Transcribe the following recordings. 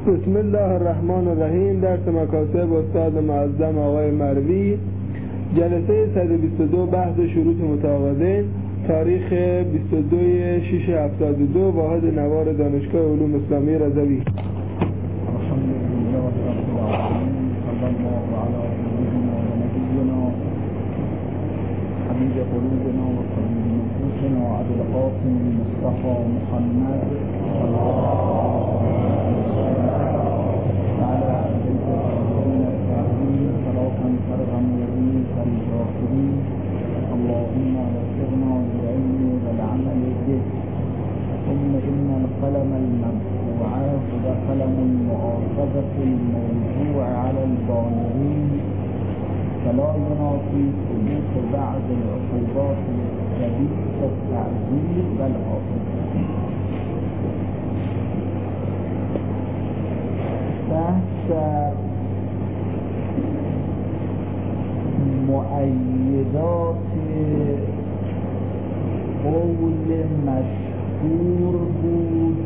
بسم الله الرحمن الرحیم. درس مکاسب استاد معظم آقای مروی، جلسه 122، بحث شروط متعاقدین، تاریخ 22/6/72، واحد نوار دانشگاه علوم اسلامی رضوی. الحمدلله رب العالمین، صلی الله علی سیدنا و نبینا حبیب قلوبنا و طبیب نفوسنا ابی القاسم مصطفى محمد صلی الله وعلى آله الطاهرين الطاهرين صلاة ترغم يديك الجاهرين. اللهم وفقنا للعلم والعمل به. ثم إن القلم المرفوعات وقلم المؤاخذة الموضوع على البالغين، فلا ينافي ثبوت بعض العقوبات الشديدة كالتعزير والعاقبة. بحث مؤیدات قول مشهور بود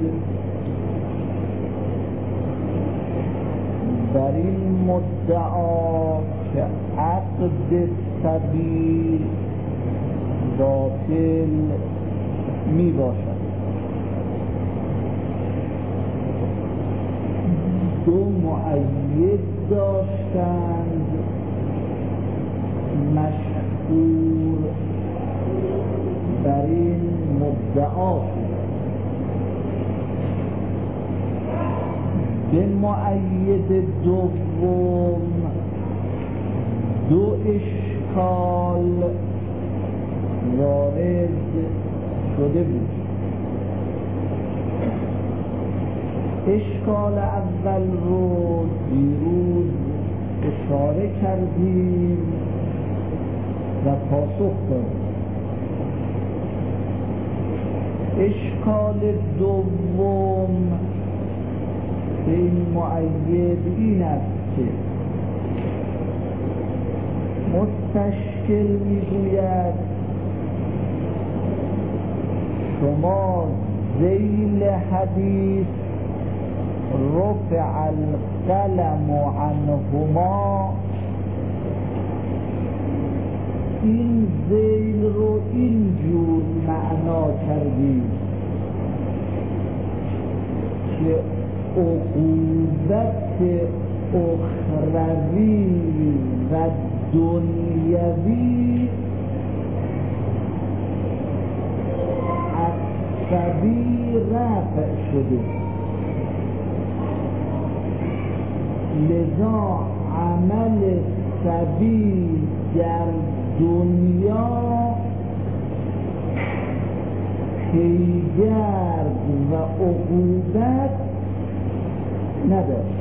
بر این مدعا که عقد سبیل باطل می باشد. دو مؤید داشتند مشهور بر این مدعا شد. به مؤید دوم دو اشکال وارد شده بود. اشکال اول رو دیروز اشاره کردیم و پاسخ دادیم. اشکال دوم به این مؤید این است که مستشکل میگوید شما ذیل حدیث رفع القلم عنهما، این ذیل رو اینجور معنا کردید که عقوبت اخروی و دنیوی از سبی رفع شده، لذا عمل سبی در دنیا پیگرد و عقوبت نداشت.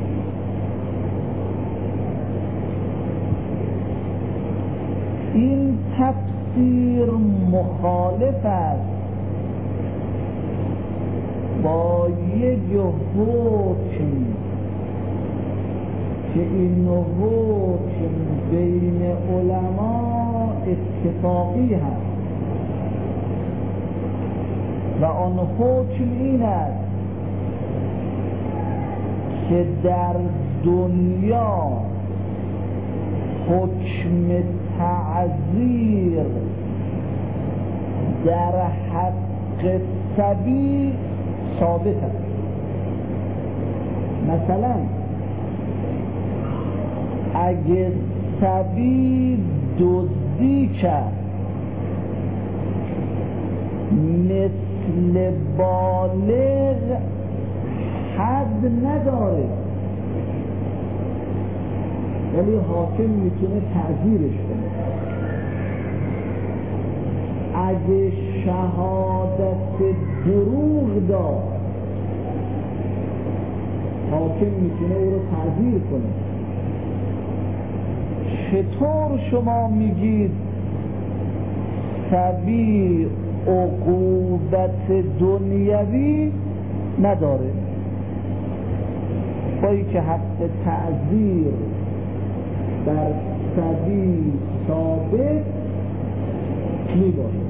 این تفسیر مخالف است با یک حکم که این حکم بین علما اتفاقی هست و آن حکم این است که در دنیا حکم تعزیر در حق سبی ثابت است. مثلا اگه سبی دزدی کرد مثل بالغ حد نداره، ولی حاکم میتونه تعزیرش کنه. اگه شهادت دروغ داد حاکم میتونه او رو تعزیر کنه. چطور شما میگید سبی عقوبت دنیوی نداره با اینکه حق تعزیر در سبی ثابت میباشه؟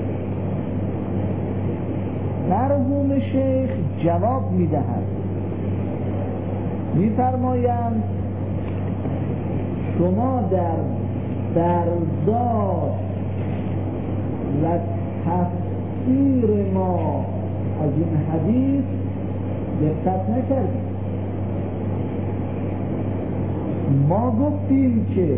مرحوم شیخ جواب میدهد می‌فرمایند شما در برداشت و تفسیر ما از این حدیث دقت نکردید. ما گفتیم که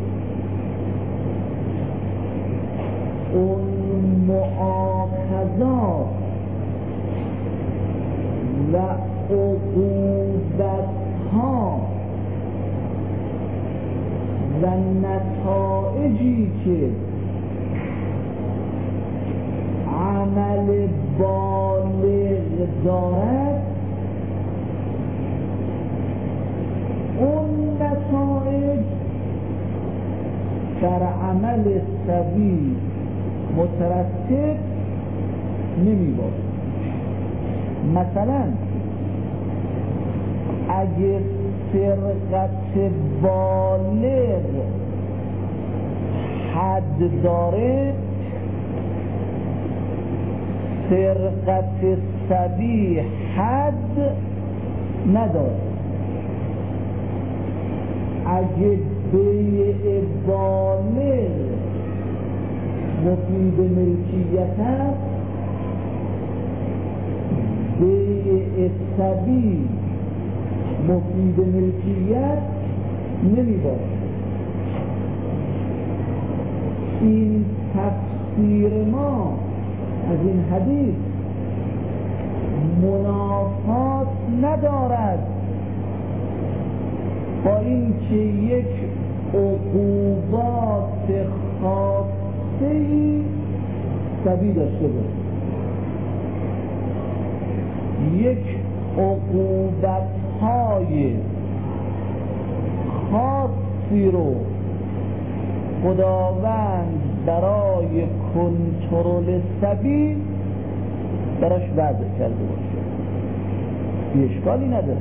اون مؤاخذات و عقوبت‌ها و نتایجی که عمل بالغ دارد، اون نتایج در عمل صبی مترتب نمی باشد. مثلا اگه سرقت بالغ حد داره، سرقت صبی حد نداره. اگه بیع بالغ مفید ملکیت است، بیع صبی مفید ملکیت نمی باشه. این تفسیر ما از این حدیث منافات ندارد با این که یک عقوبات خاصه‌ای صبی داشته باشه. یک عقوبت‌های خاصی رو خداوند برای کنترل صبی براش وضع کرده باشه، اشکالی نداره.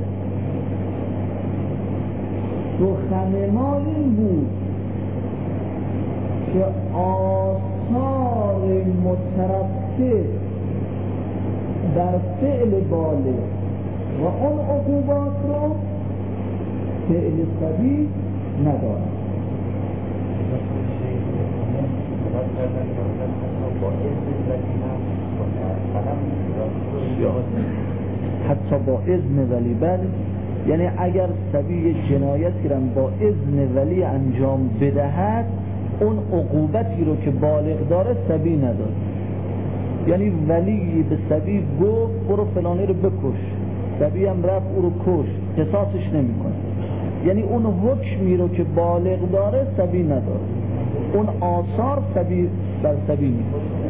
سخن ما این بود که آثار مترتب در فعل بالغ و اون عقوبات رو فعل صبی ندارد. حتی با اذن ولی، بله، یعنی اگر صبی جنایتی را با اذن ولی انجام بدهد، اون عقوبتی رو که بالغ داره صبی نداره. یعنی ولی به صبی گفت برو فلانی رو بکش، صبی هم رفت او رو کش، قصاصش نمیکنه. یعنی اون حکمی رو که بالغ داره صبی نداره، اون آثار صبی بر صبی نیست.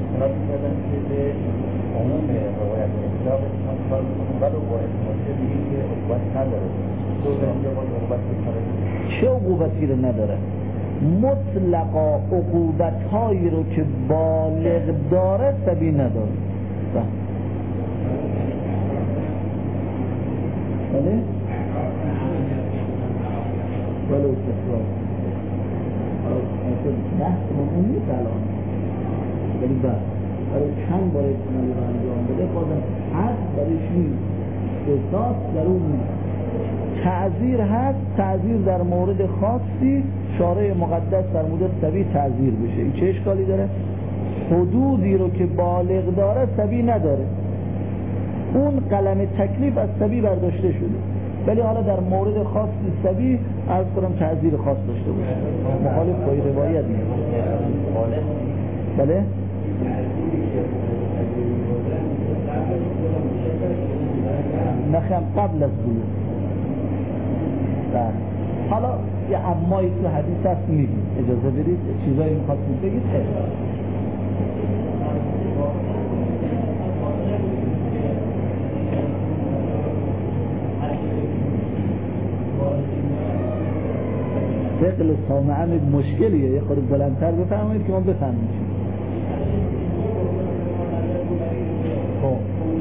چه عقوبتی رو نداره؟ مطلقا عقوبت هایی رو که بالغ داره صبی نداره. بله؟ ولو تکرار بحث مهم نیست الان، ولی برای چند بار احتمالی رو انجام بده بازم حد برایش نیست، احساس در اون نیست. تعذیر هست، تعذیر در مورد خاصی شارع مقدس در مورد صبی تعذیر بشه، این چه اشکالی داره؟ حدودی رو که بالغ داره صبی نداره، اون قلم تکلیف از صبی برداشته شده، ولی حالا در مورد خاص صبی عرض کنم تعذیر خاص داشته باشه. مخالف با روایت نیست. بله؟ نخم قبل از بلوغ. حالا یه امایی تو حدیث هست میگیم، اجازه برید چیزایی میخواستید بگید. فقل سامعه مشکلیه، یه خورده بلندتر بفرمایید که ما بفهمیم. خب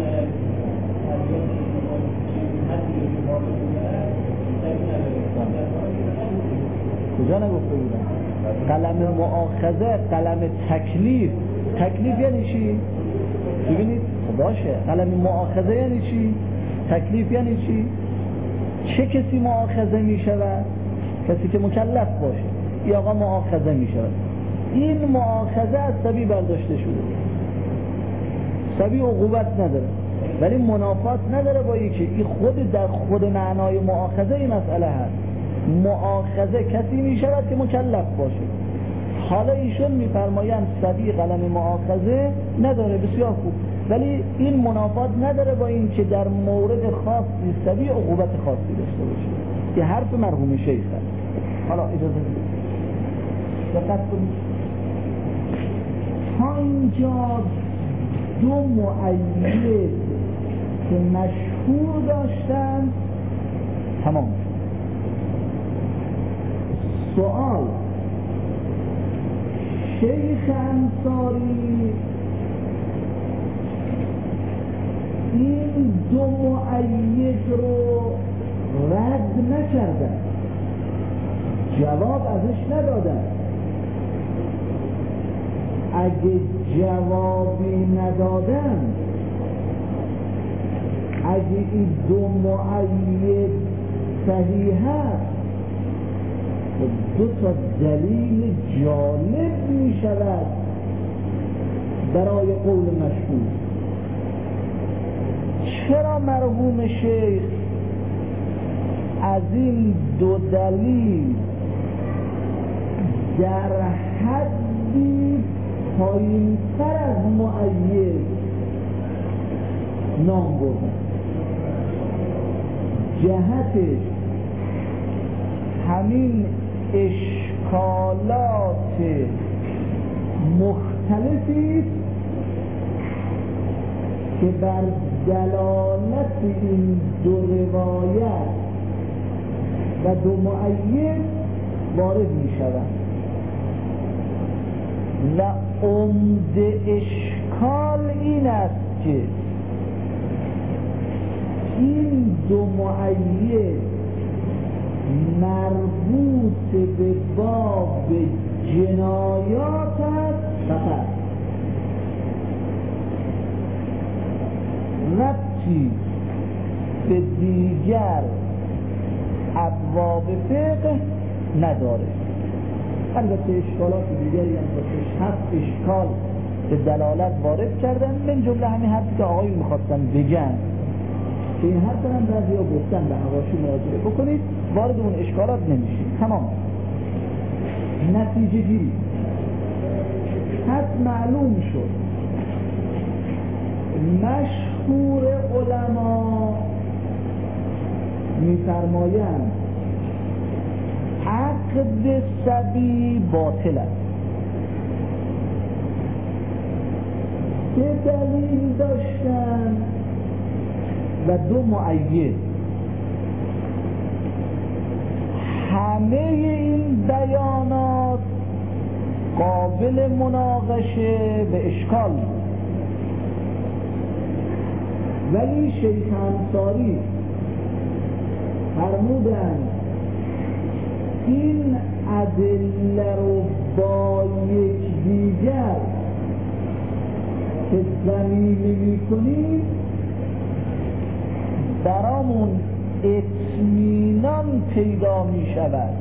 کجا نگفته بودم؟ قلم مؤاخذه، قلم تکلیف. تکلیف یعنی چی؟ ببینید باشه، قلم مؤاخذه یعنی چی؟ تکلیف یعنی چی؟ چه کسی مؤاخذه می شود؟ کسی که مکلف باشه. یا آقا مؤاخذه می شود. این مؤاخذه از صبی برداشته شده. صبی عقوبت نداره ولی منافات نداره با یکی. این خود در خود معنای مؤاخذه این مسئله هست. مؤاخذه کسی می شود که مکلف باشه. حالا ایشون میفرمایند صبی قلم مؤاخذه نداره، بسیار خوب، ولی این منافات نداره با این که در مورد خاصی صبی عقوبت خاصی داشته باشه. که حرف مرحوم شیخ هست. حالا اجازه بدید دقت کنید، تا اینجا دو مؤید که مشهور داشتن تمام. سوال شیخ انصاری این دو مؤید رو رد نکردن، جواب ازش ندادن. اگه جوابی ندادن، اگه این دو مؤید صحیح هست، دو تا دلیل جالب می شود برای قول مشهور. چرا مرحوم شیخ از این دو دلیل در حدی پایین‌تر از مؤید نام بردن؟ جهتش همین اشکالات مختلفی که بر دلالت این دو روایت و دو مؤید وارد می شود و عمده اشکال این است که این دو مؤید مربوط به باب جنایات است فقط، ربطی به دیگر ابواب فقه نداره. البته اشکالات دیگری هم باشش، 7 اشکال به دلالت وارد کردن، من جمله همین حرفی که آقایون میخواستن بگن که این حرف هم بعضی ها گفتن، به حواشی مراجعه بکنید، وارد اون اشکالات نمیشید. تمام. نتیجه گیری پس معلوم شد مشهور علما میفرمایند عقد صبی باطل است. که دلیل داشتن و دو مؤید. همه این بیانات قابل مناقشه به اشکال بود، ولی شیخ انصاری فرمودند این ادله رو با یکدیگر که زمینه می‌کنید برامون اطمینان پیدا می شود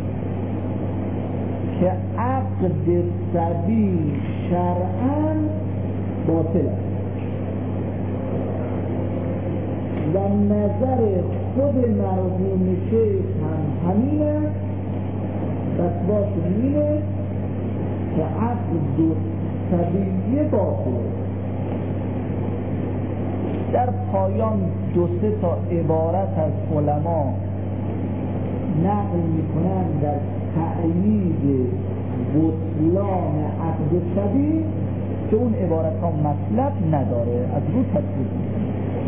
که عقد صبی شرعاً باطل است و نظر خود مرحوم شیخ هم همین است. پس باشه اینه که عقد صبی باطل است. در پایان 2-3 تا عبارت از علما نقل میکنن در تأیید بطلان عقد صبی که اون عبارت ها مطلب نداره، از رو تصدیق میکنن.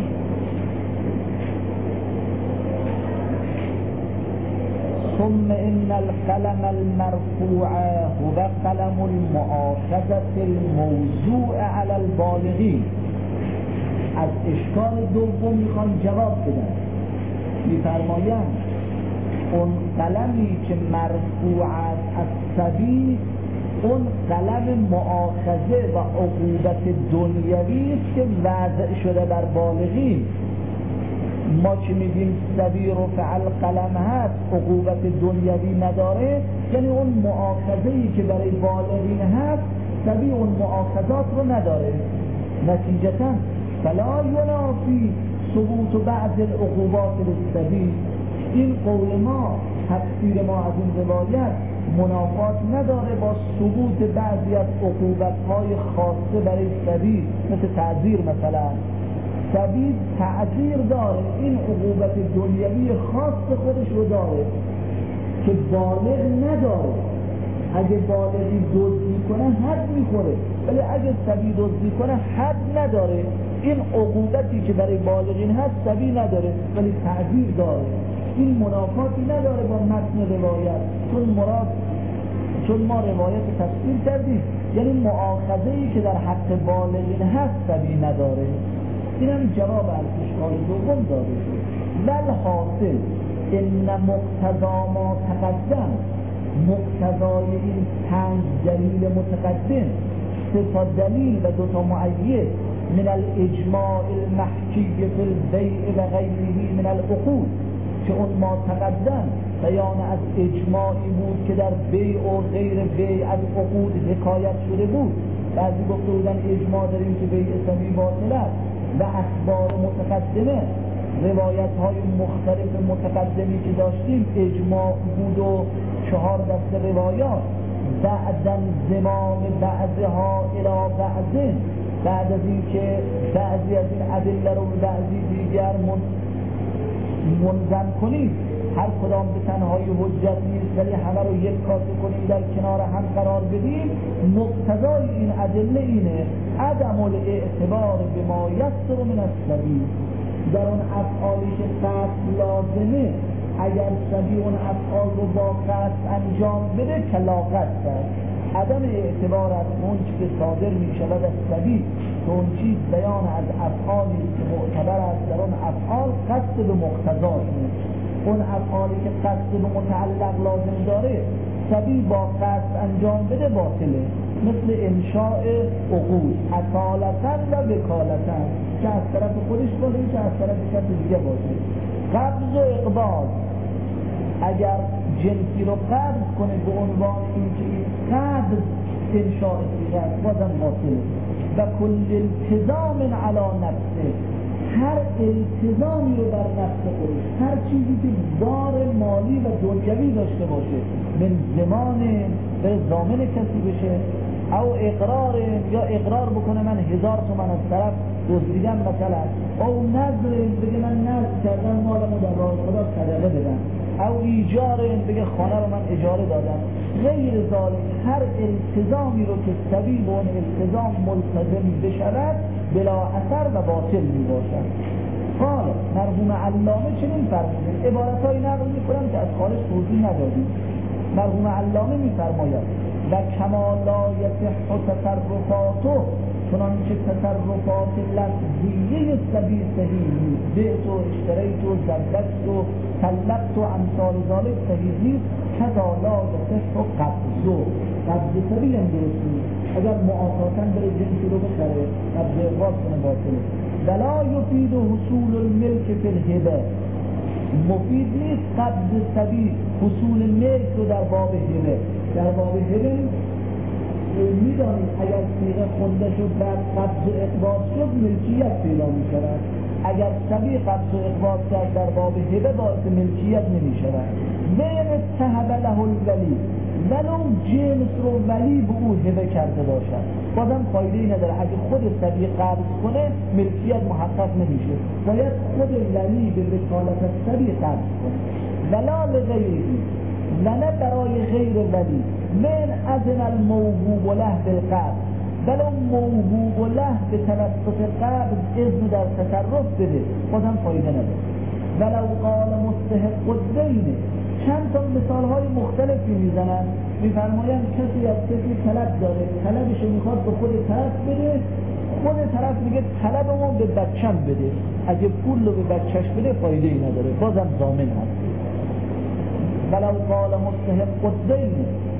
ثم ان القلم المرفوع هو قلم المؤاخذة الموضوع على البالغین. از اشکال دوم میخوان جواب بدن، میفرمایند اون قلمی که مرفوع است از صبی، اون قلم مؤاخذه و عقوبت دنیوی است که وضع شده بر بالغین. ما که میگیم سبی رفع القلم هست عقوبت دنیوی نداره، یعنی اون مؤاخذه‌ای که برای بالغین هست سبی اون مؤاخذات رو نداره. نتیجتاً فلا ینافی ثبوت بعض العقوبات للسبی، این قول ما، تفسیر ما از این روایت منافات نداره با ثبوت بعضی از عقوبت‌های خاصه برای سبی، مثل تعزیر. مثلا سبی تعزیر داره، این عقوبت دنیوی خاص خودش رو داره که بالغ نداره. اگه بالغی دزدی کنه حد میخوره، ولی اگه سبی دزدی کنه حد نداره. این عقوبتی که برای بالغین هست سبی نداره ولی تعزیر داره. این منافاتی نداره با متن روایت، چون ما روایت تفسیر کردیم، یعنی مؤاخذه‌ای که در حق بالغین هست سبی نداره. این هم جواب از اشکال دوم داده شد. بل حاصل ان مقتضا ما تقدم، مقتضای این 5 دلیل متقدم، 3 دلیل و 2 معید، من الاجماع المحکی فی البیع و غیره من العقود، که اون ما تقدم بیان از اجماعی بود که در بیع و غیر بیع از عقود حکایت شده بود. بعضی گفته بودن اجماع داریم که بیع سبی باطل است و اخبار متقدمه، روایت های مختلف متقدمی که داشتیم اجماع بود و 4 دسته روایات، بعدن زمان بعضها الی بعضن، بعد از این که بعضی از این ادله رو بعضی دیگر منظم کنیم، هر کدام به تنهایی حجت نیست ولی همه رو یک کاسه کنیم در کنار هم قرار بدیم. مقتضای این ادله اینه عدم الاعتبار به ما یسر من السبیل، در اون افعالی که قصد لازمه اگر سبی اون افعال رو با قصد انجام بده که لا قصد است. عدم اعتبار از اون چی که صادر می شود از سبی که اون چیز بیان از افعالی که معتبر است، در اون افعال قصد به مقتضاش نیست. اون افعالی که قصد به متعلق لازم داره سبی با قصد انجام بده باطله، مثل انشاء عقود اصالتاً و وکالتاً، که از طرف خودش باشه که از طرف کسی دیگه باشه. قبض و اقباض، اگر جنسی رو قبض کنه به عنوان این که این قبض انشاء دیگه است بازم باطله. و کل التزام علی نفسه، هر التزامی رو بر نفس خودش، هر چیزی که بار مالی و دنیوی داشته باشه، من زمان به ضامن کسی بشه، او اقرار یا اقرار بکنه من 1000 تومان از طرف دزدیدم مثلا، او نظر بگه من نظر کردم مالمو در راه خدا صدقه بدم، او ایجار بگه خانه رو من اجاره دادم، غیر ذالک هر التزامی رو که سبیل به اون التزام ملتزم بشود بلا اثر و باطل می باشد. قال مرحوم علامه چنین فرمودن، عبارتهایی نقل میکنم که از خارج توضیح ندادیم. مرحوم علامه میفرماید و کما لا یصح تصرفاته، چنانچه تصرفات لفظیه سبی صحیح نیست، بعت و اشتریت و زبدت و طلقت و امثال ذالک صحیح نیست، کذا لا یصح قبض سبی هم درست نیست. اگر معاصاتن بره جنسی رو بخره قبض اقباض کنه باطله. ولا یفید حصول الملک فی الهبه، مفید نیست قبض سبی حصول ملک رو در باب هبه. در باب هبه میدانید اگر صیغه خونده شد بعد قبض و اقباض شد ملکیت پیدا می شود. اگر سبی قبض و اقباض کرد در باب هبه باعث ملکیت نمی شود. بین اتهب له الولی، ولو جنس رو ولی به او هبه کرده باشد بازم فایده‌ای نداره. اگه خود سبی قبض کنه ملکیت محقق نمیشه، باید خود ولی به وکالت سبی قبض کنه. ولا لغیری، نه برای غیر ولی، من اذن الموهوب له بالقبض، ولو موهوب له به توسط قبض اذن در تصرف بده بازم فایده نداره. ولو قال مستحق الدین، چند تا مثال‌های مختلفی میزنن، میفرمایند کسی از کسی طلب داره، طلبشو میخواد به خود طرف بده، خود طرف میگه طلبمو به بچم بده، اگه پول رو به بچهش بده فایده‌ای نداره بازم ضامن هست. ولو قال مستحق الدین،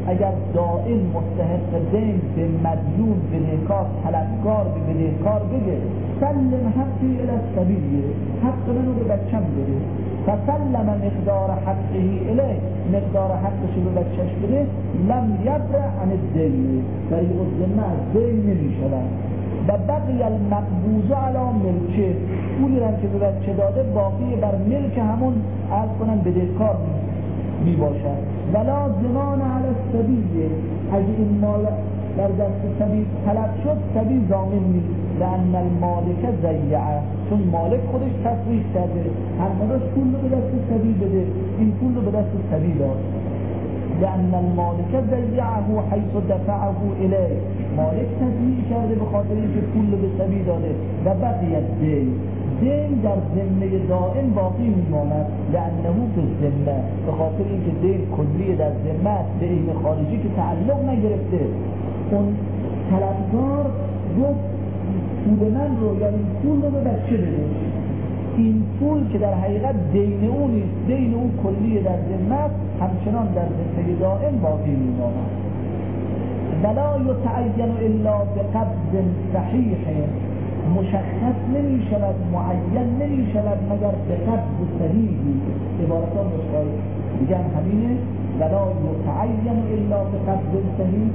اگر دائم مستحق دین به مدیون بدهکار طلبکار به بدهکار بگه سلم حقی الی السبیل، حق منو به بچم بده، فسلم مقدار حقه الیه، مقدار حقش رو بچهش بده، لم یبرأ عن الدین، طریق الذمه از دین نمیشود و بقی المقبوض علی ملکه، پولی رو که به بچه داده باقی بر ملک همون عرض کنن بدهکار می باشد. ولا ضمان علی السبیل، اگه این مال در دست سبیل طلب شد سبیل ضامن نیست، لأن المالک ضیعه، چون مالک خودش تصریف کرده هرمداش پول رو به دست سبیل بده، این پول رو به دست سبیل داد. لأن المالک ضیعه حیث دفعه الیه، مالک تضییع کرده به خاطر اینکه پول رو به سبیل داده. و بقیت دین در ذمه دائم باقی میماند، لأنه به ذمه، به خاطر اینکه دین کلی در ذمه به این خارجی که تعلق نگرفته. اون طلبکار گفت پول من رو یا این پول رو به بچه بده، این پول که در حقیقت دین او نیست، دین او کلی در ذمه همچنان در ذمه دائم باقی میماند. ولا یتعین الا بقبض صحیح، مشخص نمی شود، معین نمی شود مگر به قبض صحیحی. عبارتان بشکای دیگه همینه، ولا یتعین الا به قبض صحیح،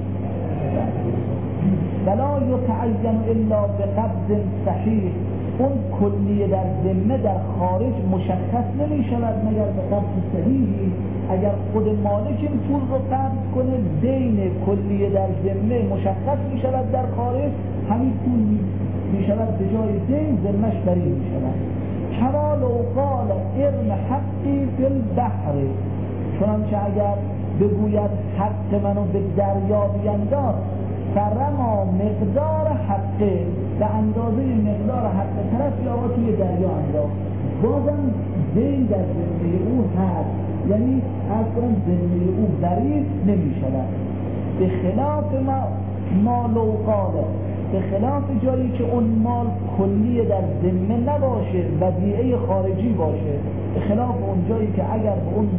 ولا یتعین الا به قبض صحیح، اون کلیه در ذمه در خارج مشخص نمی شود مگر به قبض صحیحی. اگر خود مالک این پول رو قبض کنه دین کلیه در ذمه مشخص می شود در خارج، همین پول می شود به جای دین ذمهش بری می شود. کما لو قال ارم حقی فی البحر، چنانچه اگر بگوید حق منو به دریا بینداز، فرما مقدار حقه، به اندازه مقدار حق طرف یا توی دریا انداز، بازم دین در ذمه او هست، یعنی از کنم ذمه او بری نمی شود. به خلاف ما لو قاله، به خلاف جایی که اون مال کلی در ذمه نباشه، ودیعه خارجی باشه، به خلاف اون جایی که اگر به اون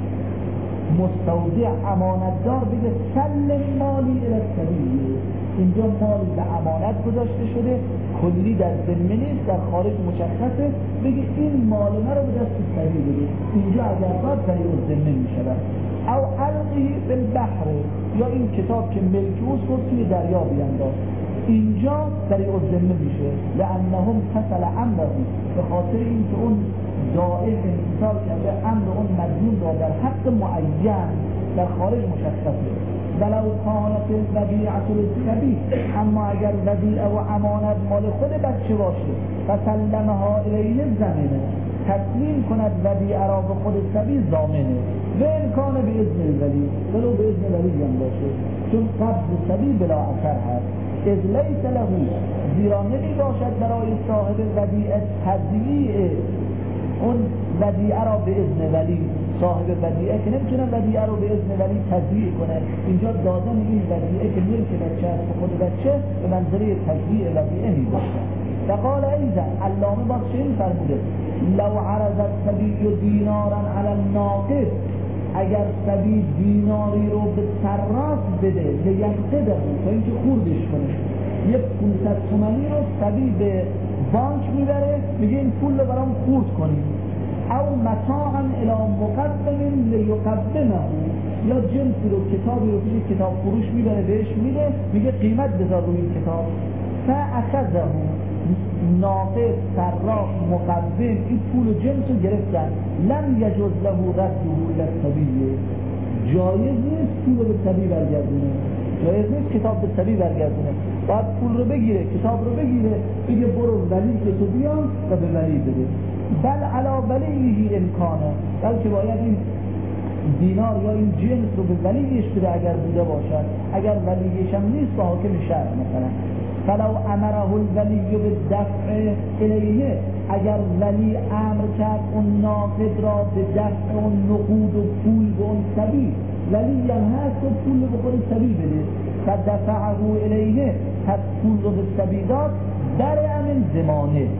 مستودع امانتدار بگه سلم مالی الی السبیل، اینجا مال به امانت گذاشته شده کلی در ذمه نیست، در خارج مشخصه، بگه این مال من رو به دست سبیل بده، اینجا اگر باید طریق الذمه می شود. او القی فی البحر، یا این کتاب که ملک اوست رو توی دریا بینداز، اینجا طریق الذمه میشه. لانهم تصل امره، به خاطر اینکه اون دائم امتصال کرده امر اون مدیون را در حق معین در خارج مشخصه. ولو کانت الودیعة للسبیل، اما اگر ودیعه و امانت مال خود بچه باشه، فسلمها الیه زمینه، تسلیم کند ودیعه را به خود سبیل ضامنه، و امکان به اذن الولی، ولو به اذن ولی هم باشه، چون قبض سبیل بلا اثر هست. اذ لیس له، زیرا نمی باشد برای صاحب ودیعه تضییع اون ودیعه را به اذن ولی، صاحب ودیعه که نمیتونه ودیعه رو به اذن ولی تضییع کنه، اینجا دادن این ودیعه که ملک بچه است به خود بچه به منظره تضییع ودیعه می باشد. و قال ایضا، علامه باز چنین فرموده، لو عرض السبیل دینارا علی الناقص، اگر سبیل دیناری رو به صراف بده لینقده، تا اینکه خوردش کنه، یه 500 تومانی رو سبیل به بانک میبره میگه این پول رو برام خورد کنید، او متاعا الی مقدم لیقدمه، یا جنسی رو کتابی رو پیش کتاب فروش میبره بهش میده میگه قیمت بذار روی این کتاب، فاخذه ناقص صراف مقدم این پول و جنس رو گرفتن، لم یجوز له رده الی السبیل، جایز نیست پول رو به سبیل برگردونه، جایز نیست کتاب به سبیل برگردونه، باید پول رو بگیره کتاب رو بگیره بگه برو ولی که تو بیام و به ولی بده، بل علا ولیه امکانه، بلکه باید این دینار یا این جنس رو به ولیش بده اگر بوده باشد، اگر ولیش هم نیست با حاکم شهر مثلا. فلو امره الولی بالدفع الیه، اگر ولی امر کرد اون ناقد را به دفع اون نقود و پول به اون سبیل، ولی هم هست و پول به خود سبیل بده، فدفعه الیه، پس پول رو به سبیل داد، در امن زمانه،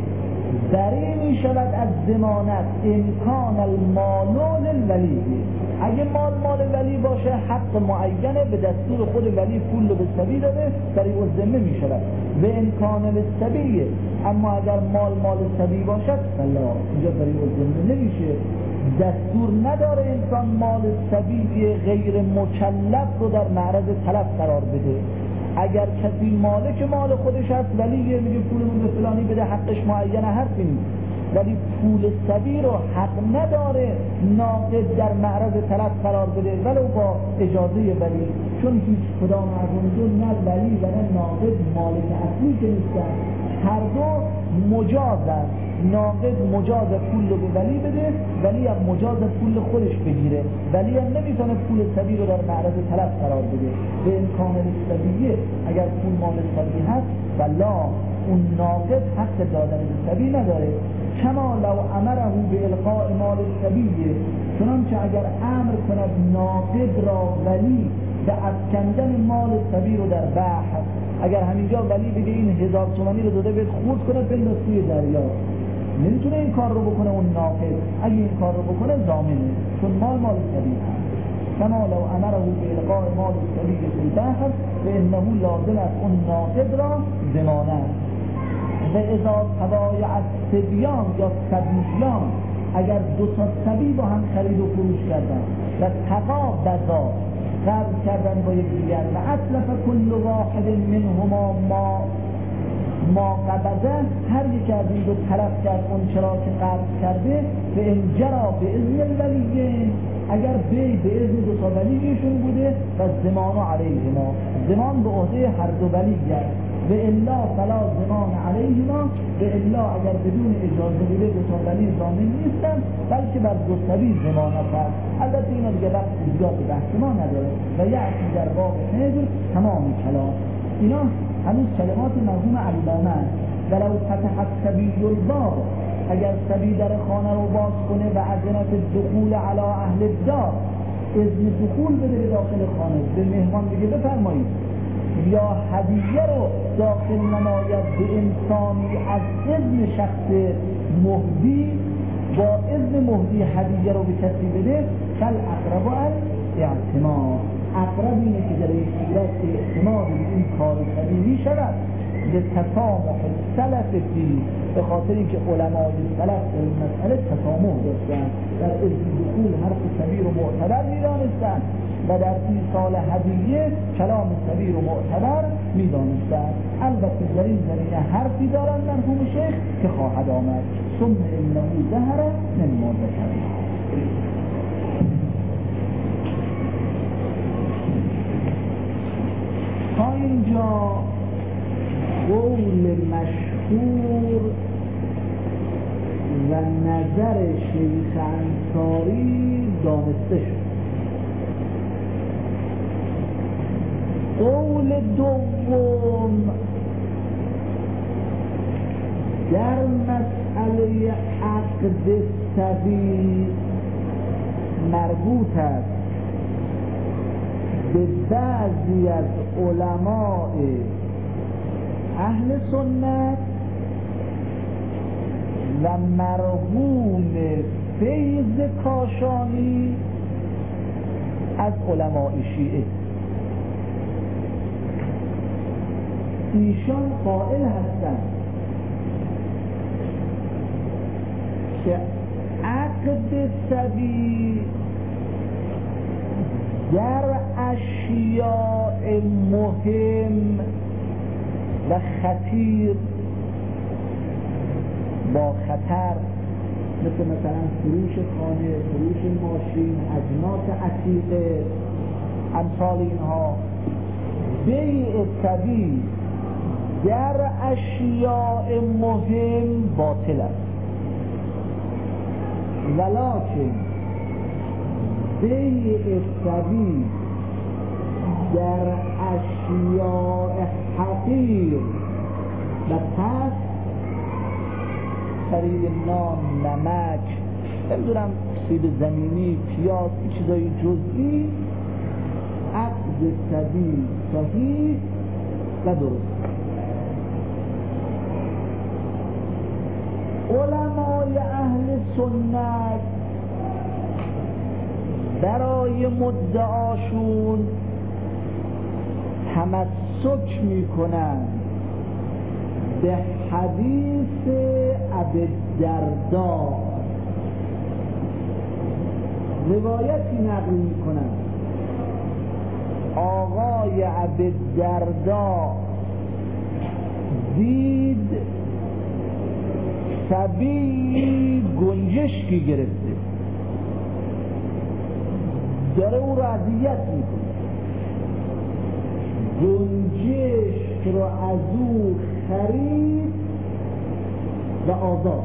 بری می شود از ضمانت امکان المال للولی. اگه مال ولی باشه حق معینه به دستور خود ولی پول رو به سبی داده بری الذمه می شود به امکان السبیه. اما اگر مال سبی باشد فلا اینجا بری الذمه نمیشه. دستور نداره انسان مال سبی غیر مکلف رو در معرض تلف قرار بده. اگر کسی مالک مال خودش هست ولی میگه پولمون به فلانی بده حقش معینه حرفی نیست، ولی پول سبی رو حق نداره ناقد در معرض طلب قرار بده ولو با اجازه ولی، چون هیچ کدام از اون دو نه ولی و نه ناقد مالک اصلی که نیستن، هر دو مجازن. ناقد مجاز پول رو به ولی بده، ولی هم مجاز پول خودش بگیره، ولی هم نمیتونه پول سبی رو در معرض طلب قرار بده. به امکان سبیه اگر پول مال سبی هست ولا اون ناقد حق دادن به سبی نداره. کما لو امره به القاء مال سبیه، چنانچه اگر امر کند ناقد را ولی به افکندن مال سبی رو در بحر، اگر همینجا ولی بگه این 1000 تومانی رو داده بهت خورد کنه بنداز توی دریا، نمیتونه این کار رو بکنه اون ناقد. اگه این کار رو بکنه ضامنه، چون مال سبی هست. کما لو امره به القاء مال سبی فی البحر فانه لازم است اون ناقد را ضمانت. و اذا تبایع الصبیان یا صبیان، اگر دو تا صبی با هم خرید و فروش کردن و تقابضا قرض کردن با یکدیگر و اتلف کل واحد منهما ما قبضه، هر یک از این دو طرف کرد اون چرا که قرض کرده، به انجرا به اذن الولیین، اگر به اذن دو تا ولیشون بوده و زمان علیهما، زمان به عهده هر دو ولی است. و الا فلا زمان علیهما، و الا اگر بدون اجازه بوده دو تا ولی ضامن نیستن، بلکه بر دو سبی ضمانت هست. البته اینا دیگه وقت زیاد بحث ما نداره و یعطی در باب حجر تمام کلام. اینا هنوز کلمات مرحوم علامه است. ولو فتح السبی الباب، اگر سبی در خانه رو باز کنه و اذنت دخول علی اهل الدار، اذن دخول بده به داخل خانه، به مهمان بگه بفرمایید، یا هدیه رو داخل نماید به انسانی از اذن شخص مهدی، با اذن مهدی هدیه رو به کسی بده، فل اقرب الاعتماد، اقرب اینه که در این صورت اعتماد این کار سبی می شود به تسامح سلف فی، به خاطر اینکه علمای سلف در این مسئله تسامح داشتن، در اذن دخول حرف سبی رو معتبر می دانستن و در ایصال هدیه کلام سبی رو معتبر می دانستن. البته در این زمینه حرفی دارن مرحوم شیخ که خواهد آمد، ثم انه ظهر من ما ذکر. تا اینجا قول مشهور و نظر شیخ انصاری دانسته شد. قول دوم در مسئله عقد سبی مربوط است به بعضی از علماء اهل سنت و مرحوم فیض کاشانی از علماء شیعه. ایشان قائل هستند که عقد سبی در اشیاء مهم و خطیر با خطر، مثلا فروش خانه، فروش ماشین، اجناس عتیقه، امثال اینها، بیع سبی در اشیاء مهم باطل است، ولکن بیع سبی در اشیاء حقیر و پس خرید نان، نمک، نمیدونم سیب زمینی، پیاز، چیزای جزئی، عقد سبی صحیح و درست. علمای اهل سنت برای مدعاشون تمسک میکنن به حدیث ابوالدرداء، روایتی نقل میکنن آقای ابوالدرداء دید صبی گنجشکی گرفته داره او رو اذیت میکنه، گنجشک رو از او خرید و آزاد.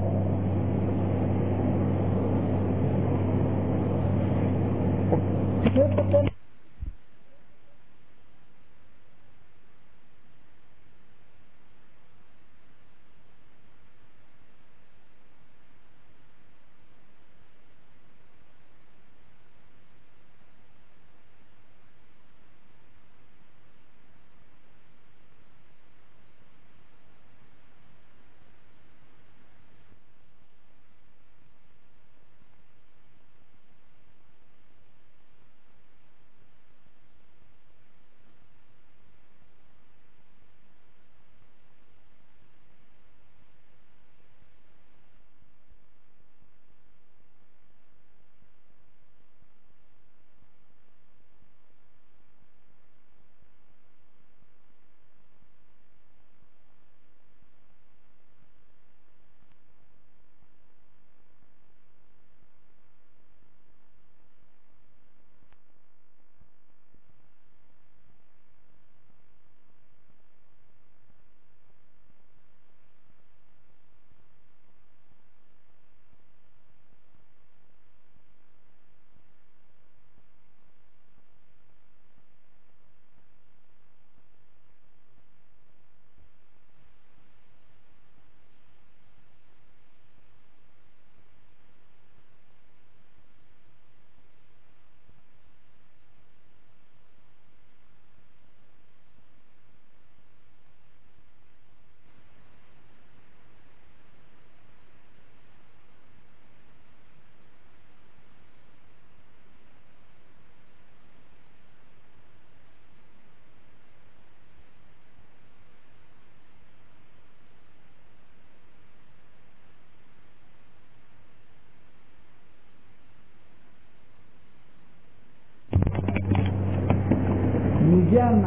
میگن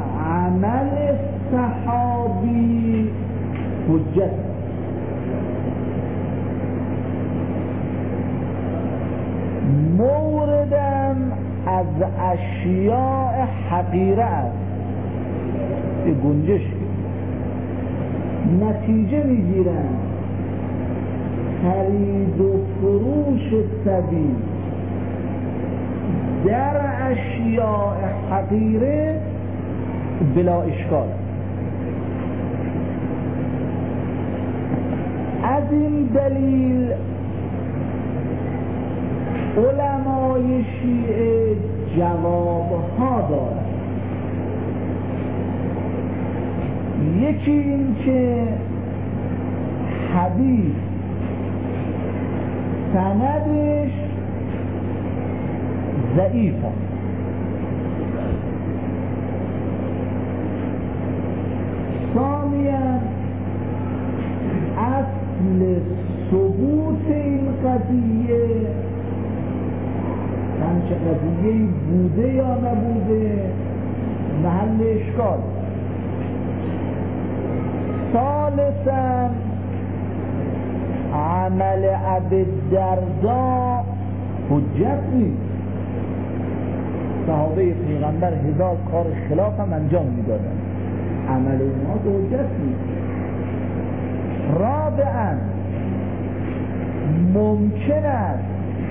عمل صحابی حجت، موردم از اشیاء حقیره است، به گنجش نتیجه میگیرن خرید و فروش سبیل در اشیاء حقیره بلا اشکال. از این دلیل علمای شیعه جوابها دارند. یکی این که حدیث سندش ضعیف است، ثانیاً اصل ثبوت این قضیه چه قضیه بوده یا نبوده محل اشکال. ثالثاً عمل ابوالدرداء حجت نیست، صحابه پیغمبر 1000 کار خلاف هم انجام میدادن، عمل اونها حجت نیست. رابعاً ممکن است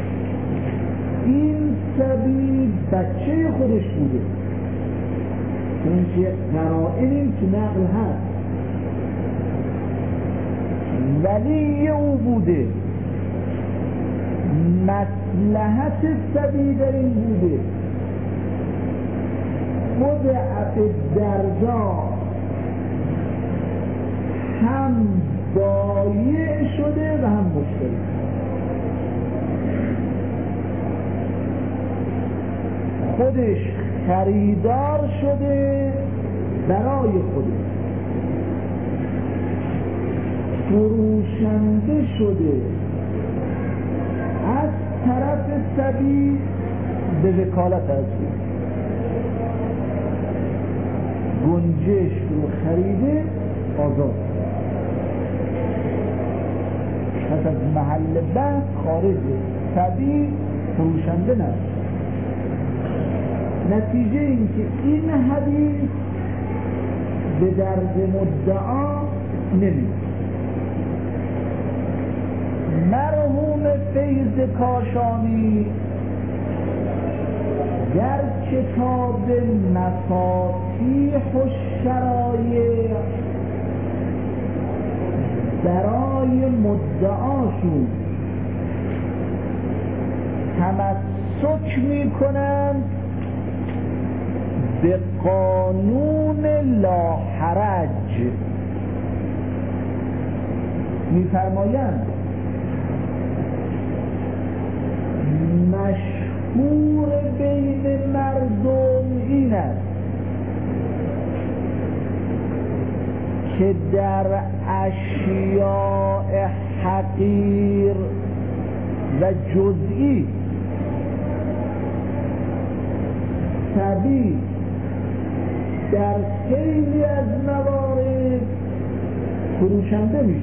این سبیل بچه خودش بوده، چون که قرائنی تو نقل هست، ولی او بوده، مصلحت سبیل در این بوده، خود ابوالدرداء هم بایع شده و هم مشتری. خودش خریدار شده برای خودش، فروشنده شده از طرف سبی به وکالت هستی. گنجش رو خریده آزاد، پس از محل بحث خارجه، سبی فروشنده نشد. نتیجه این که این حدیث به درد مدعا نمیاد. مرحوم فیض کاشانی در کتاب مفاتیح الشرایع برای مدعاشون تمسک میکنند به قانون لاحرج. میفرمایند مشهور بین مردم این است که در اشیاء حقیر و جزئی سبیل در خیلی از موارد فروشنده میشه.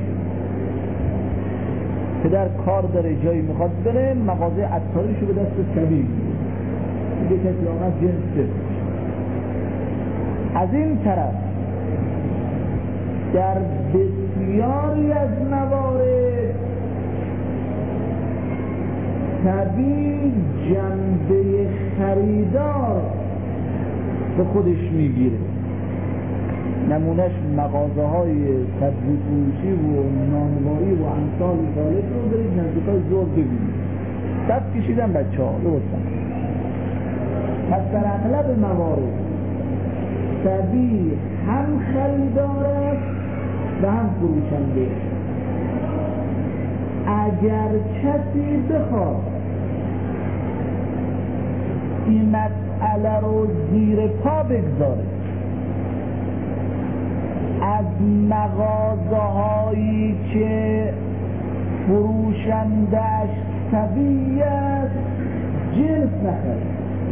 که در کار داره جایی میخواد بره، مغازه عطاریشو به دست سبیل دیگه کسی آمد جنس بره. از این طرف در بسیاری از موارد سبیل جنبه خریدار به خودش میگیره. نمونهش مغازه های سبزی فروشی و نانوایی و امثال ذالک رو برید نزدیکای ظهر ببینید، دست کشیدن بچه ها درستن. پس در اغلب موارد سبیل هم خریدار است و هم فروشنده. اگر کسی بخواد این مسئله رو زیر پا بگذاره، از مغازه هایی که فروشندش سبیل است جنس نخرد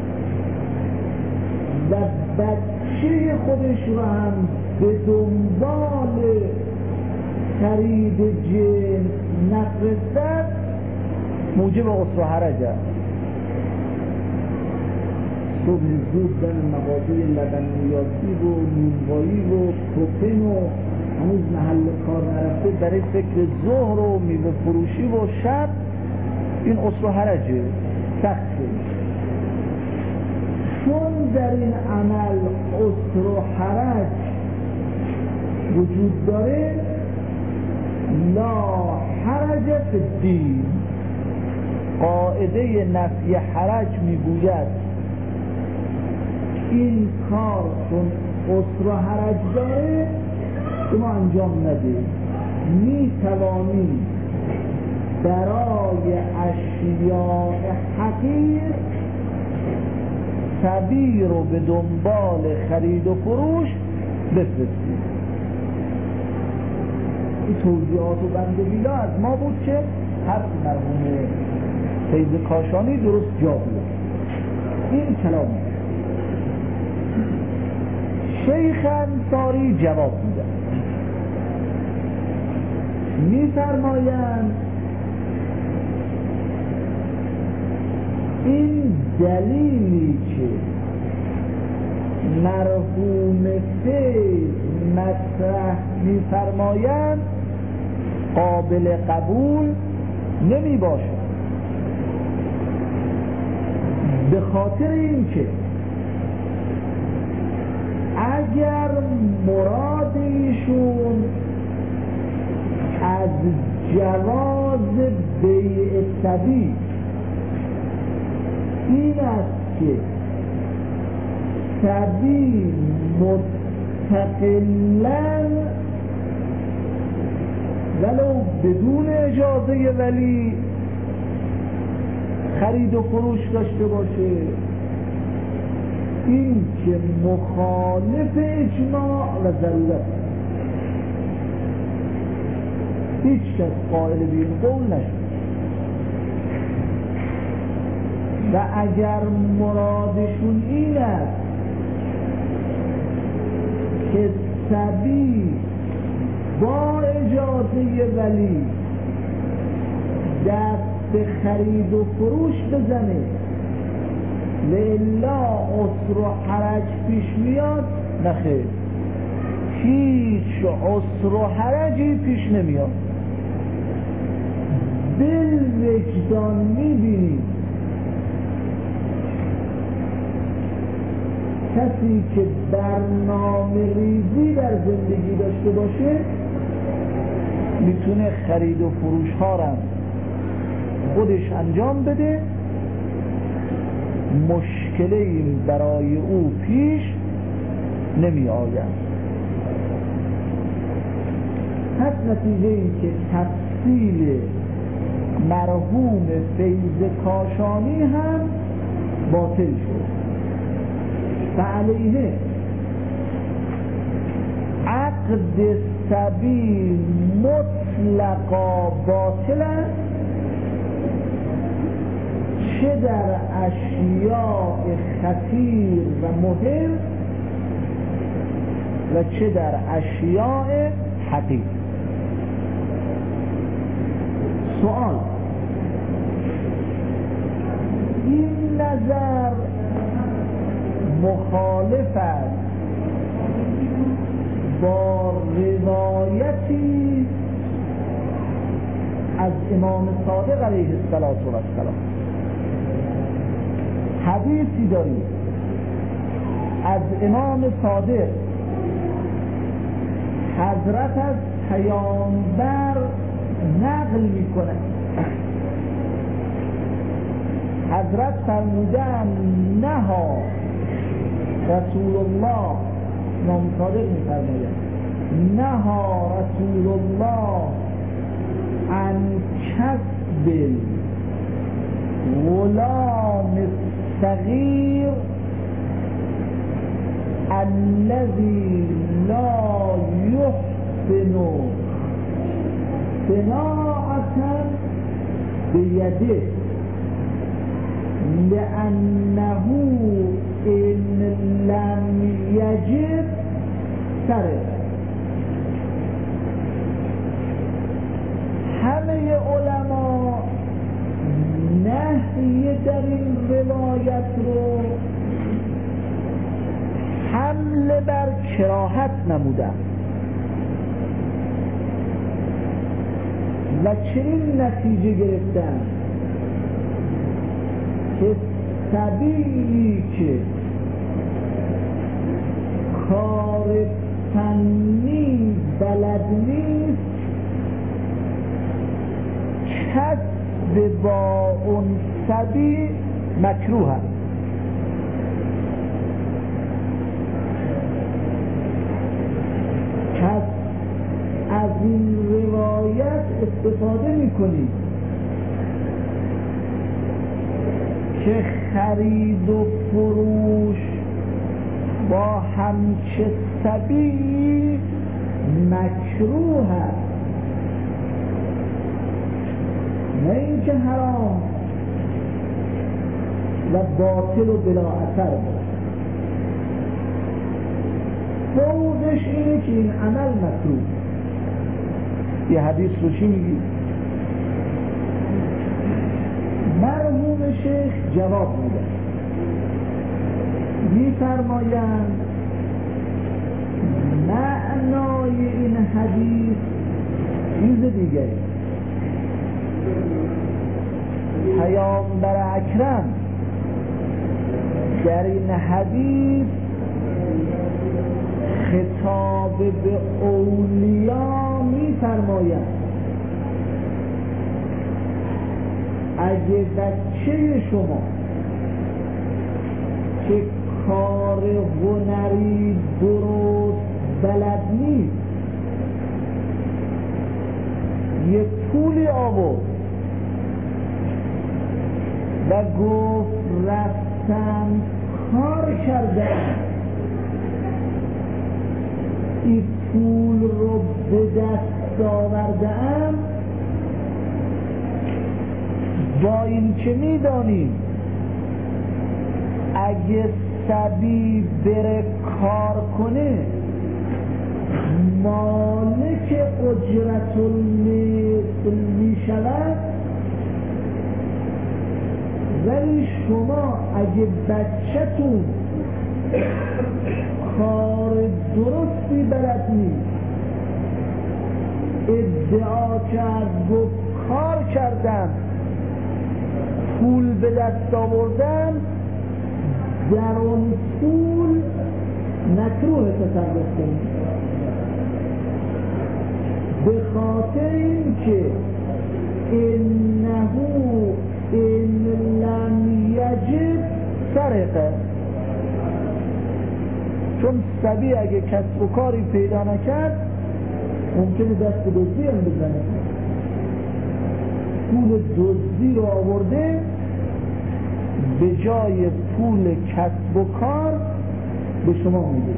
و بچه خودش رو هم به دنبال خرید جنس نفرستد، موجب عسر و حرج است. صبح زود در مغازه لبنیاتی و نونوایی و توپن و هنوز محل کار نرفته برای فکر ظهر و میوه فروشی و شب، این عسر و حرجه، سخته. چون در این عمل عسر و حرج وجود داره، لا حرج فی الدین، قاعده نفی حرج میگوید این کار چون عسر و حرج داره شما انجام نده. می توانی برای اشیاء حقیر سبیل رو به دنبال خرید و فروش بفرستی. این توضیحات و بندگیلا از ما بود که حرف مرحوم فیض کاشانی درست جا بود. این کلام شیخ انصاری جواب میده، میفرمایند این دلیلی که مرحوم فیض مطرح میفرمایند قابل قبول نمی باشد، به خاطر اینکه اگر مراد ایشون از جواز بیع سبیل این است که سبیل مستقلاً ولو بدون اجازه ولی خرید و فروش داشته باشه، این که مخالف اجماع و ضرورت، هیچ کس قائل به این قول نشد. و اگر مرادشون این است که صبی با اجازه ولی دست به خرید و فروش بزنه لله عسر و حرج پیش میاد، نخیر، هیچ عسر و حرجی پیش نمیاد. بالوجدان میبینی کسی که برنامه ریزی در زندگی داشته باشه میتونه خرید و فروش ها را خودش انجام بده، مشکلی برای او پیش نمی آید. پس نتیجه این که تفصیل مرحوم فیض کاشانی هم باطل شد و علیه عقد صبی مطلقا باطل است، چه در اشیاء خطیر و مهم و چه در اشیاء حقیر. سوال: این نظر مخالف است با روایتی از امام صادق علیه السلام. حدیثی داریم از امام صادق، حضرت از پیامبر نقل میکنه، حضرت فرمودند نها رسول الله، امام صادق میفرماید نها رسول الله عن کسب غلام الصغیر الذي لا يحسن صناعة بيده لأنه إن لم يجب سرق. همه علما نهی در این روایت رو حمل بر کراهت نمودن و چنین نتیجه گرفتن که طبیعی که کار فنی بلد نیست کسب با اون طبیع مکروه است. پس از این روایت استفاده میکنید که خرید و فروش با همچه طبیعی مکروه است، نه اینکه حرام و باطل و بلا اثر بود. فوقش اینه که این عمل مکروه. یه حدیث رو چی میگی؟ مرحوم شیخ جواب میده، میفرمایند معنای این حدیث چیز دیگری. پیامبر اکرم در این حدیث خطاب به اولیا میفرمایند اگه بچه شما که کار هنری درست بلد نیست یه پولی آورد و گفت رفتم کار کردم، این پول رو به دست آوردم، با این که میدانیم اگه سبی بره کار کنه مالک اجرت المثل می شود، ولی شما اگه بچه‌تون کار درستی بلد نیست، ادعا کرد گفت کار کردم پول به دست آوردم، در اون پول مکروه تصرف کنید، به خاطر اینکه انه ان لم یجد سرقه، چون سبی اگه کسب و کاری پیدا نکرد ممکنه دست دزدی هم بزنه، پول دزدی رو آورده به جای پول کسب و کار به شما میده.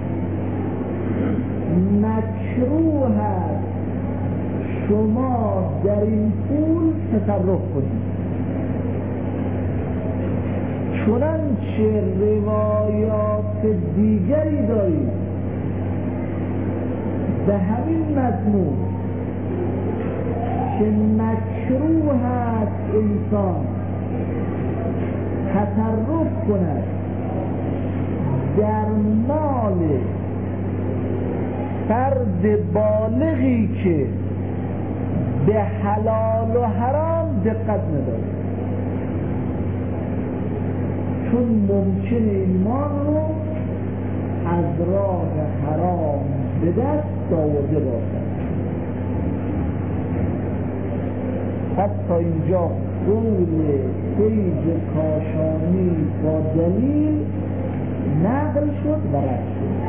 مکروه هست شما در این پول تصرف کنید، چنانچه روایات دیگری دارید به همین مضمون که مکروه هست انسان تصرف کند در مال فرد بالغی که به حلال و حرام دقت نداره، چون ممکنه این مال رو از راه حرام به دست آورده باشد. پس تا اینجا قول سید کاشانی با دلیل نقل شد و رد شد.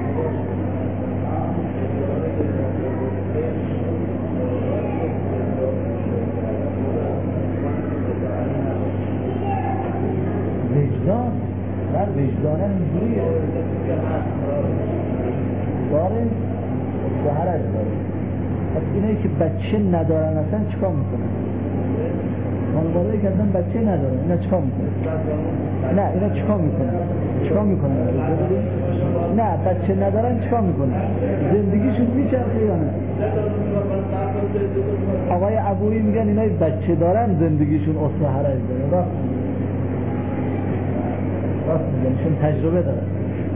وجدان در وجدانه اینجوریه داره شوهرش داره. پس اینایی که بچه ندارن اصلا چیکار میکنن؟ خانواده‌ای که اصلا بچه ندارن اینا چیکار میکنن؟ نه اینا چیکار میکنن؟ چیکار میکنن؟ نه بچه ندارن چیکار میکنن؟ زندگیشون میچرخه یا نه؟ آقای ابویی میگن اینای بچه دارن زندگیشون اصلا حرج داره. راست میگن چون تجربه دارن.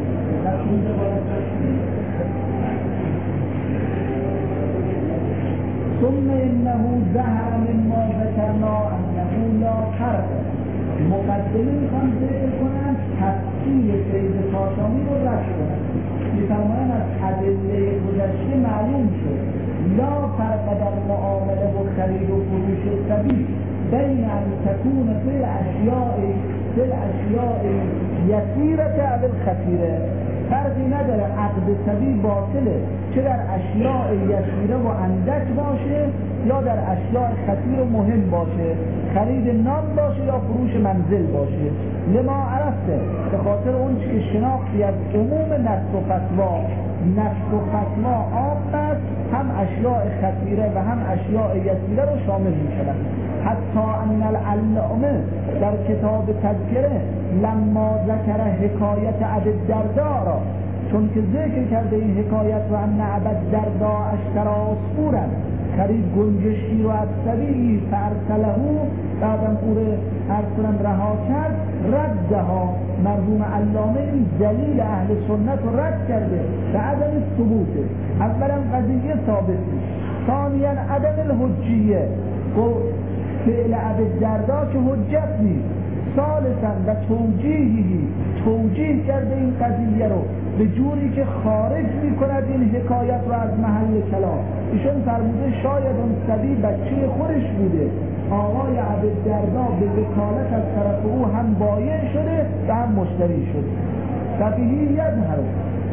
ثم انه ظهر مما ذکرنا انه لا فرق. مقدمه میخوام ذکر کنم تفسیر سید کاشانی رو رد کنم. میفرمایند از ادله گذشته معلوم شد لا فرق در معامله و خرید و فروش سبیل بین ان تكون فی الاشیاء یسیرة او الخطیره. فرقی نداره عقد سبیل باطله چه در اشیاء یسیره و اندک باشه یا در اشیاء خطیر و مهم باشه، خرید نان باشه یا فروش منزل باشه. لما عرفته به خاطر اون که شناختی از عموم نص و فتوا آب است، هم اشیاء خطیره و هم اشیاء یسیره رو شامل می شود. حتی ان العلامه در کتاب تذکره لما ذکر حکایت ابی الدرداء را، چون که ذکر کرده این حکایت رو ان ابی الدرداء اشتری عصفورا، خرید گنجشکی رو از سبیعی فارسله، بعدم او رو ارسلم رها کرد، ردها مرحوم علامه این دلیل اهل سنت رو رد کرده به عدم ثبوته. اولا قضیه ثابت نیست، ثانیا عدم الحجیه و فعل ابی الدرداء که حجت نیست، ثالثا و توجیه کرده این قضیه رو به جوری که خارج می کند این حکایت رو از محل کلام. ایشون فرموده شاید اون سبی بچه خودش بوده، آقای ابی الدرداء به وکالت از طرف او هم بایع شده و هم مشتری شده. سبیهی یظهر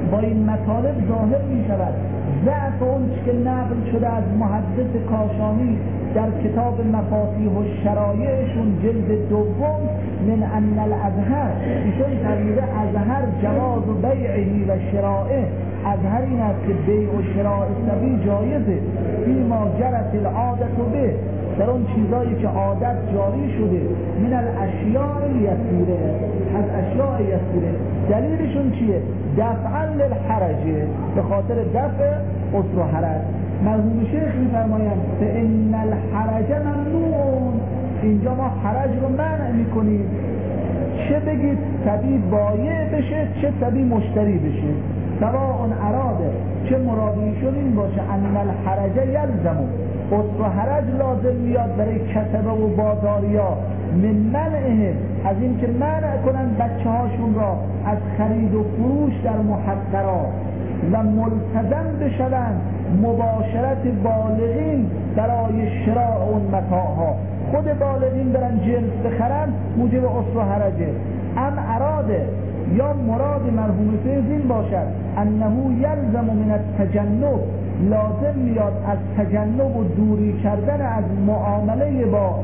با این مطالب ظاهر می شود ضعف اون که نقل شده از محدث کاشانی در کتاب مفاتیح الشرایعشون جلد دوم من ان الازهر، ایشون فرموده ازهر جواز و بیعی و شرائع، ازهر این است که بیع و شراء سبی جایزه فیما جرت العادت به، در اون چیزایی که عادت جاری شده من الاشیاء یسیره، از اشیاء یسیره. دلیلشون چیه؟ دفعا للحرجه، به خاطر دفع عسر و حرج. مرحوم شیخ میفرمایند فان الحرج ممنوع، اینجا ما حرج رو منع میکنیم، چه بگید سبی بایع بشه چه سبی مشتری بشه، سواء اراده، چه مرادیشون این باشه ان الحرج یلزمو، عسر و حرج لازم میاد برای کسبه و بازاریا من منعه، از این که منع کنن بچه هاشون را از خرید و فروش در محقرات و ملتزم بشوند مباشرت بالغین برای شراء اون متاعها، خود بالغین برن جنس بخرن موجب عسر و حرجه. ام اراده، یا مراد مرحوم فیض این باشد انه یلزم من التجنب، لازم میاد از تجنب و دوری کردن از معامله با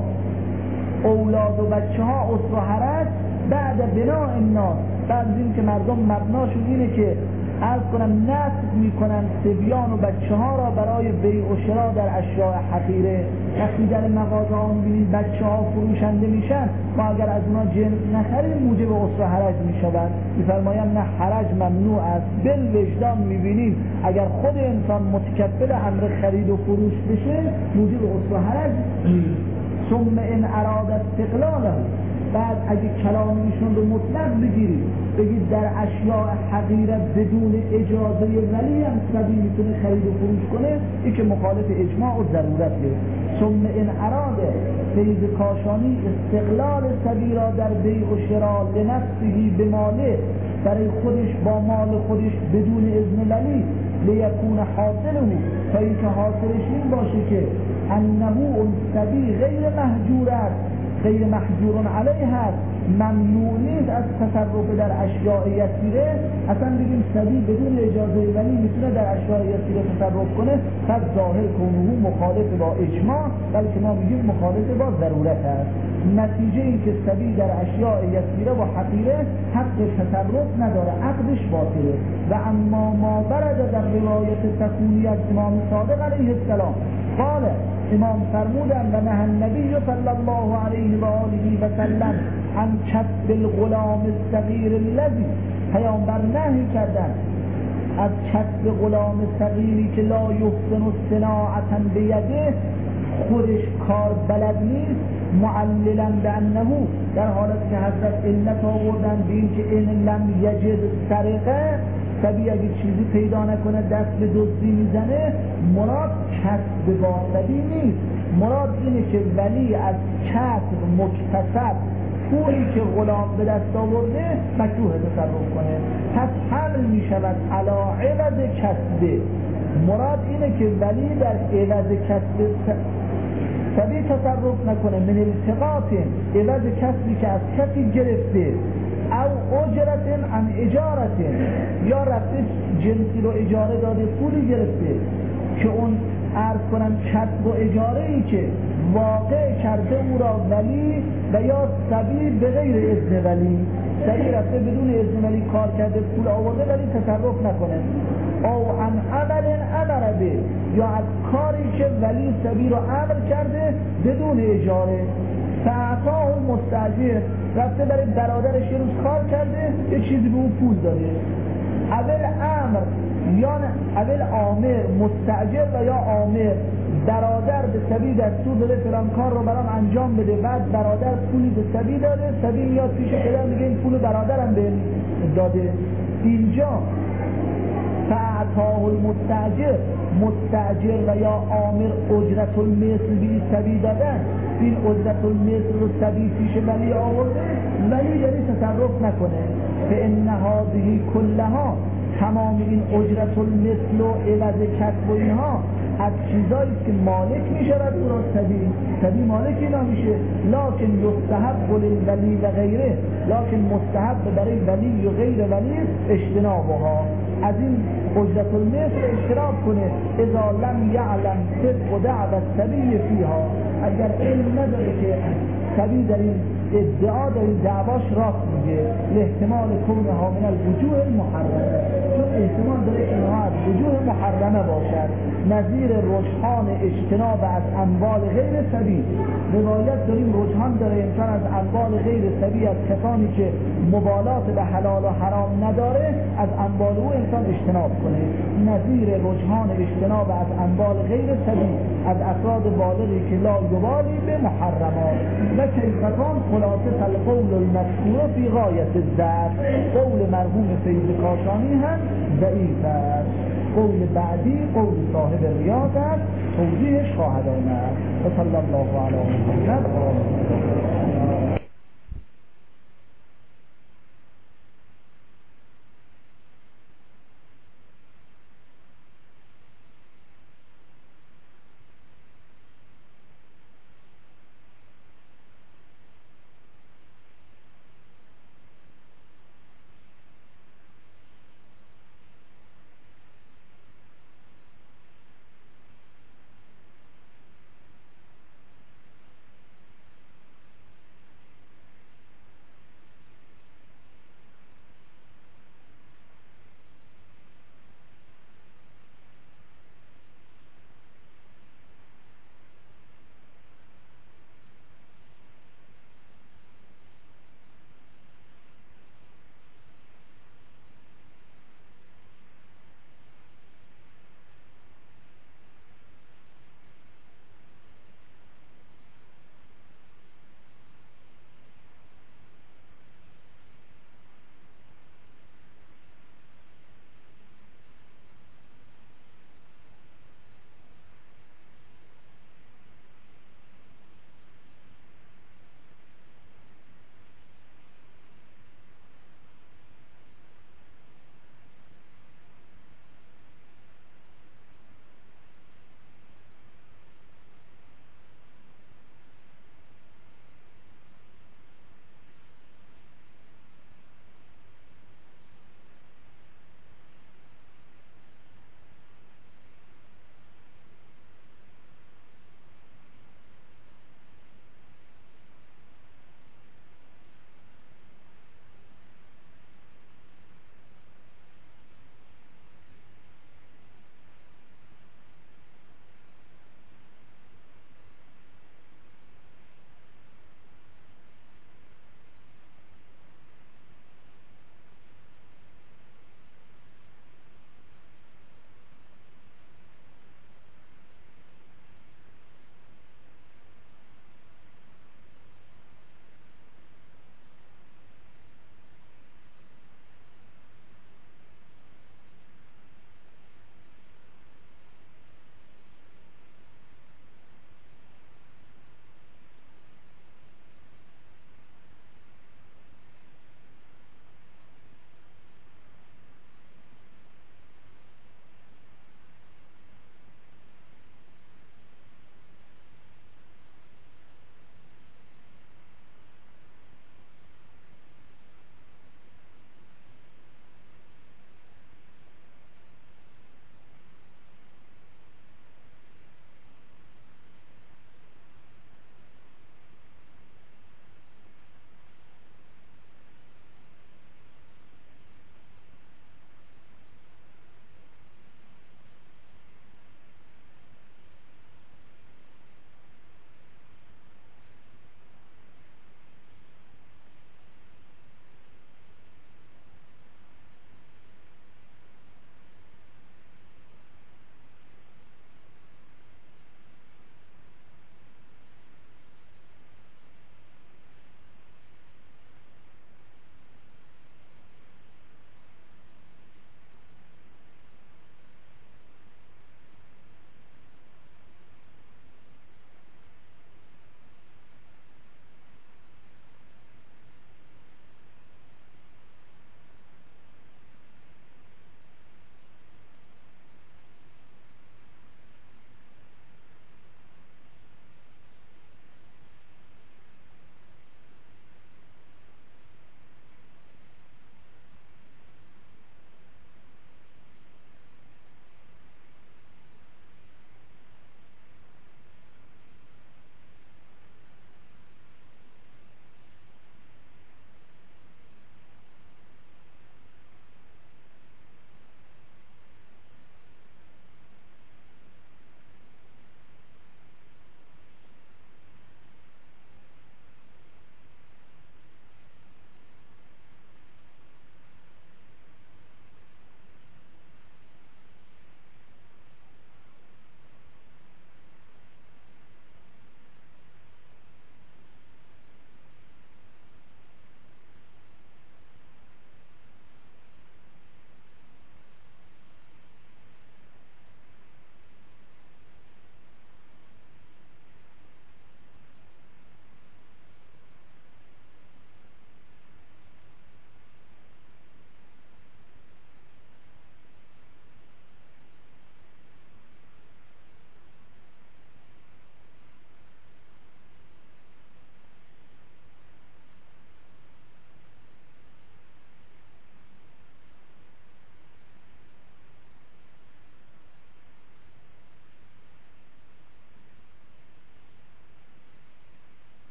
اولاد و بچه ها عسر و حرج بعد بناء الناس، بعد از این که مردم مبناشون اینه که عرض کنم نصب میکنن صبیان و بچه ها را برای بیع و شراء در اشیاء حقیره. وقتی در مغازه ها میبینید بچه ها فروشنده میشن، ما اگر از اونا جنس نخریم موجب عسر و حرج میشوند. میفرمایم نه، حرج ممنوع است. بالوجدان میبینیم اگر خود انسان متکفل امر خرید و فروش بشه موجب عسر و حرج نیست. ثم ان اراد استقلاله، بعد اگه کلام ایشون رو مطلق بگیرید بگید در اشیاء حقیره بدون اجازه ولی هم سبی میتونه خرید و فروش کنه، این که مخالف اجماع و ضرورته. ثم ان اراده، فیض کاشانی استقلال سبی را در بیع و شراء لنفسه به ماله، برای خودش با مال خودش بدون اذن ولی، لیکون حاصله، تا اینکه حاصلش این باشه که انه اون سبی غیر محجور است، غیر محجور علیه هست، ممنوع نیست از تصرف در اشیاء یسیره. اصلا بگیم سبی بدون اجازه ولی میتونه در اشیاء یسیره تصرف کنه، پس ظاهر کنه مخالف با اجماع، بلکه ما میگیم مخالف با ضرورت است. نتیجه این که سبی در اشیاء یسیره و حقیره حق تصرف نداره، عقدش باطله. و اما ما برد در روایت تکونی از امام صادق علیه السلام قال، امام فرمودن و نهى النبی صلی الله علیه و آله و سلم عن کسب الغلام الصغیر الذی، پیامبر نهی کردن از کسب غلام صغیری که لا یحسن صناعة بیده، خودش کار بلد نیست، معللا بانه، در حالت که حضرت علت آوردن به این که این لم یجد سرقه، سبی اگه چیزی پیدا نکنه دست به دزدی میزنه، مراد کسب با سبی نیست، مراد اینه که ولی از کسب مکتسب پولی که غلام به دست آورده مکروه تصرف کنه، پس حمل میشود علی عوض کسبه. مراد اینه که ولی در عوض کسب سبی تصرف نکنه، من التقاط، عوض کسبی که از کسی گرفته، او اجرت عن اجارت، یا رفته جنسی رو اجاره داده پولی گرفته که اون عرض کنم کسب و اجاره ای که واقع کرده او را ولی، و یا سبی به غیر اذن ولی، سبی رفته بدون اذن ولی کار کرده پول آورده ولی تصرف نکنه. او عن عمل امر به، یا از کاری که ولی سبی را امر کرده بدون اجاره، فاعطاه المستاجر، رفته برای برادرش یه روز کار کرده یه چیزی به اون پول داده، اول امر یا اول آمر مستاجر و یا آمر، برادر به سبی دستور داده فلان کار رو برام انجام بده، بعد برادر پولی به سبی داده، سبی میاد پیش پدر میگه این پول برادرم به داده. اینجا فاعطاه المستاجر، مستاجر و یا آمر اجرت المثل بی سبی دادن، این اجرت المثل رو سبی پیش ولی آورده، ولی یعنی تصرف نکنه. فان هذه کلها، تمام این اجرت المثل و عوض کسب و اینها از چیزایی که مالک میشه و درست سبی مالکی نمیشه، لکن یستحب للولی و غیره، لکن مستحب برای ولی و غیر ولی اجتنابها، از این اجرت المثل اجتناب کنه. اذا لم یعلم صدق دعوت الصبی فیها، اگر علم نداره که صبی در این ادعا در این دعواش راست میگه، احتمال کونها من الوجوه المحرمه، چون احتمال داره اینها از وجوه محرمه باشد، نظیر رجحان اجتناب از اموال غیر صبی. روایت داریم رجحان داره انسان از اموال غیر صبی، از کسانی که مبالات به حلال و حرام نداره از اموال او انسان اجتناب کنه. نظیر رجحان اجتناب از اموال غیر صبی از افراد بالغی که لا یبالی به محرمات. و کیفتان خلاصه القول المذکور فی غایت الضعف، قول مرحوم سید کاشانی هم ضعیف است. قول بعدی قول صاحب ریاض است، توضیحش خواهد آمد. و صلی الله علی محمد.